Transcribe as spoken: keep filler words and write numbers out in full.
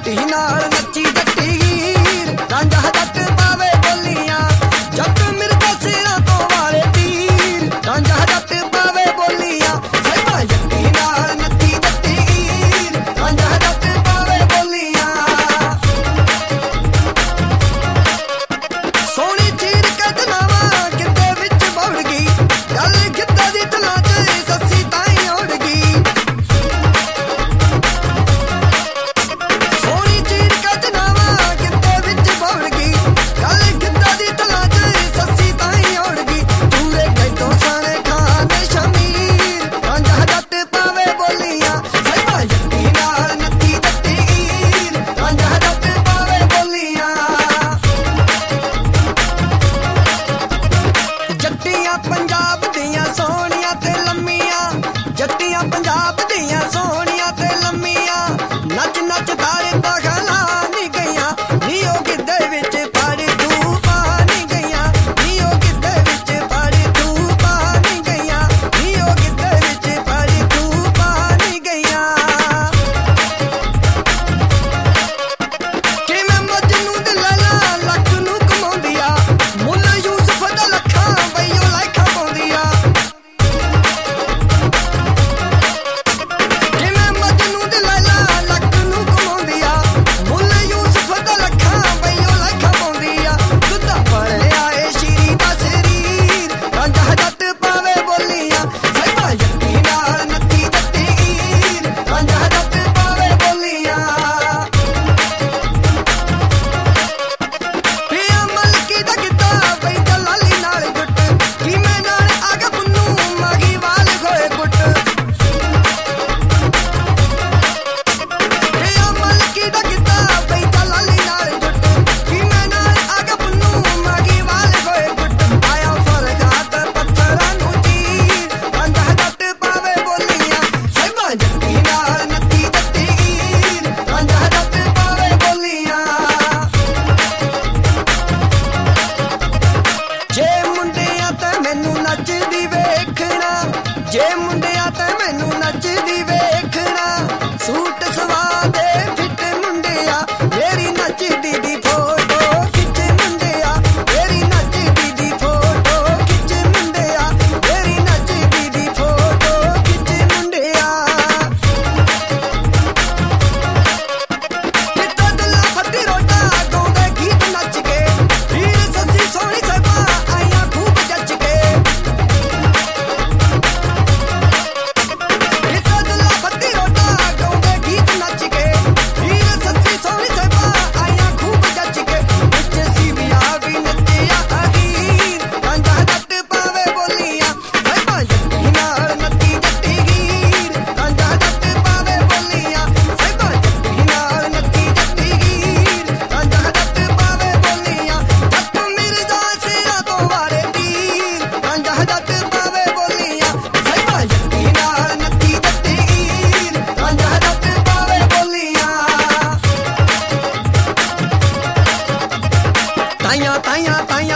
ਜੱਟੀ ਨਾਲ ਨੱਚੀ ਜੱਟੀ ਹੀਰ ਰਾਂਝਾ ਜੱਟ ਪਾਵੇ ਬੋਲੀਆਂ ਜੱਟ ਮਿਰਜ਼ਾ ਸਿਰਾਂ ਤੋਂ ਵਾਲੇ ਤੀਰ ਰਾਂਝਾ ਜੱਟ ਪਾਵੇ ਬੋਲੀਆਂ ਸਹਿਬਾ ਜੱਟੀ ਨਾਲ ਨੱਚੀ ਜੱਟੀ ਹੀਰ ਰਾਂਝਾ ਜੱਟ ਪਾਵੇ ਬੋਲੀਆਂ ਸੋਹਣੀ ਚੀਰ ਕੇ ਜਨਾਵਾ ਕਿਤੇ ਵਿੱਚ ਬੌੜ ਗਈ ਗੱਲ ਕਿੱਦਾਂ ਦੀ ਤਲਾ ਚ ਸੱਸੀ ਤਾਈ ਉੜ ਗਈ ਸੋਹਣੀ ਚੀਰ ਕੇ ਜਨਾਵਾ ਕਿਤੇ ਵਿੱਚ ਬੌੜ ਗਈ ਗੱਲ ਕਿੱਦਾਂ ਦੀ ਤਲਾ ਚ ਸੱਸੀ ਤਾਈ ਉੜ ਗਈ ਤੂਰੇ ਕੈਤੋਂ ਸਾਣੇ ਖਾਣੇ ਸ਼ਮੀਰ ਰਾਂਝਾ ਜੱਟ ਪਾਵੇ ਬੋਲੀਆਂ ਸਹਿਬਾ ਜੱਟੀ ਨਾਲ ਨੱਚੀ ਜੱਟੀ ਹੀਰ ਰਾਂਝਾ ਜੱਟ ਪਾਵੇ ਬੋਲੀਆਂ ਜੱਟੀਆਂ ਪੰਜਾਬ ਦੀਆਂ ਸੋਹਣੀਆਂ ਤੇ ਲੰਮੀਆਂ ਜੱਟੀਆਂ ਪੰਜਾਬ ਦੀਆਂ ਸੋਹਣੀਆਂ ਤੇ ਲੰਮੀਆਂ ਨੱਚ ਨੱਚ ਤਾਰੇ ਤਾਂ ਖਲਾ ਨਹੀਂ ਗਈਆਂ ਨੀ ਉਹ ਗਿੱਧੇ ਵਿੱਚ ਪੜ ਤੂੰ ਪਾ ਨਹੀਂ ਗਈਆਂ ਨੀ ਉਹ ਗਿੱਧੇ ਵਿੱਚ ਪੜ ਤੂੰ ਪਾ ਨਹੀਂ ਗਈਆਂ ਨੀ ਉਹ ਗਿੱਧੇ ਵਿੱਚ ਪੜ ਤੂੰ ਪਾ ਨਹੀਂ ਗਈਆਂ ਕਿਵੇਂ ਮਜਨੂੰ ਦੇ ਲੈਲਾ ਲੱਕ ਨੂੰ ਕਮਾਉਂਦੀ ਆ ਮੁੱਲ ਯੂਸਫ ਦਾ ਲੱਖਾਂ ਬਈਓ ਲਾਇਖਾਂ ਪਾਉਂਦੀ ਆ ਕਿਵੇਂ ਮਜਨੂੰ ਦੇ ਲੈਲਾ ਲੱਕ ਨੂੰ ਕਮਾਉਂਦੀ ਆ ਮੁੱਲ ਯੂਸਫ ਦਾ ਲੱਖਾਂ ਬਈਓ ਲਾਇਖਾਂ ਪਾਉਂਦੀ ਆ ਦੁੱਧਾ ਪੜਿਆ ਏ ਸ਼ੀਰੀ ਦਾ ਸਰੀਰ ਰਾਂਝਾ ਜੱਟ ਪਾਵੇ ਬੋਲੀਆਂ ਸਹਿਬਾ ਜੱਟੀ ਨਾਲ ਨੱਚੀ ਜੱਟੀ ਹੀਰ ਰਾਂਝਾ ਜੱਟ ਪਾਵੇ ਬੋਲੀਆਂ ਪਿਆ ਮਲਕੀ ਦਾ ਗਿੱਧਾ ਬਈ ਦਲਾਲੀ ਨਾਲ ਗੁੱਟ ਕਿਵੇਂ ਨਾਲ ਆਗਾ ਪੁੰਨੂ ਮਾਗੀ ਵਾਲ ਖੋਏ ਗੁੱਟ ਪਿਆ ਮਲਕੀ ਦਾ ਗਿੱਧਾ ਬਈ ਦਲਾਲੀ ਨਾਲ ਗੁੱਟ ਕਿਵੇਂ ਨਾਲ ਆਗਾ ਪੁੰਨੂ ਮਾਗੀ ਵਾਲ ਖੋਏ ਗੁੱਟ ਆਇਆ ਫਰਗਾਤ ਪੱਥਰਾਂ ਨੂੰ ਚੀਰ ਰਾਂਝਾ ਜੱਟ ਪਾਵੇ ਬੋਲੀਆਂ ਸਹਿਬਾ ਜੱਟੀ ਨਾਲ ਨੱਚੀ ਜੱਟੀ ਹੀਰ ਰਾਂਝਾ ਜੱਟ ਪਾਵੇ ਬੋਲੀਆਂ ਜੇ ਮੁੰਡਿਆਂ ਤੇ ਮੈਨੂੰ ਨੱਚਦੀ ਵੇਖਣਾ ਜੇ ਮੁੰਡਿਆਂ ਤੇ ਮੈਨੂੰ ਨੱਚਦੀ ਵੇਖਣਾ ਸੂਟ ਸਵਾ ਦੇ ਫਿੱਟ ਮੁੰਡਿਆ ਮੇਰੀ ਨੱਚਦੀ ਦੀ ਫੋਟੋ ਖਿੱਚ ਮੁੰਡਿਆ ਮੇਰੀ ਨੱਚਦੀ ਦੀ ਫੋਟੋ ਖਿੱਚ ਮੁੰਡਿਆ ਮੇਰੀ ਨੱਚਦੀ ਦੀ ਫੋਟੋ ਖਿੱਚ ਮੁੰਡਿਆ ਕਿੱਦਾਂ ਦਿਲਾਂ ਫੱਟੀ ਰੋਟਾ ਗਾਉਂਦੇ ਗੀਤ ਨੱਚ ਕੇ ਹੀਰ ਸੱਸੀ ਸੋਹਣੀ ਸਹਿਬਾ ਆਈਆਂ ਖੂਬ ਜੱਜ ਕੇ ਕਿੱਦਾਂ ਦਿਲਾਂ ਫੱਟੀ ਰੋਟਾ ਗਾਉਂਦੇ ਗੀਤ ਨੱਚ ਕੇ ਹੀਰ ਸੱਸੀ ਸੋਹਣੀ ਸਹਿਬਾ ਆਈਆਂ ਖੂਬ ਜੱਜ ਕੇ ਵਿੱਚ ਸੀਵੀਆਂ ਵੀ ਨੱਚਿਆ ਅਹੀਰ ਰਾਂਝਾ ਜੱਟ ਪਾਵੇ ਬੋਲੀਆਂ ਸਹਿਬਾ ਜੱਟੀ ਨਾਲ ਨੱਚੀ ਜੱਟੀ ਹੀਰ ਰਾਂਝਾ ਜੱਟ ਪਾਵੇ ਬੋਲੀਆਂ ਸਹਿਬਾ ਜੱਟੀ ਨਾਲ ਨੱਚੀ ਜੱਟੀ ਹੀਰ ਰਾਂਝਾ ਜੱਟ ਪਾਵੇ ਬੋਲੀਆਂ ਜੱਟ ਮਿਰਜ਼ਾ ਸਿਰਾਂ ਤੋਂ ਵਾਲੇ ਤੀਰ ਰਾਂਝਾ ਜੱਟ ਪਾਵੇ ਬੋਲੀਆਂ ਸਹਿਬਾ ਜੱਟੀ ਨਾਲ ਨੱਚੀ ਜੱਟੀ ਹੀਰ ਰਾਂਝਾ ਜੱਟ ਪਾਵੇ ਬੋਲੀਆਂ ਤਾਈਆਂ ਤਾਈਆਂ ਤਾਈਆਂ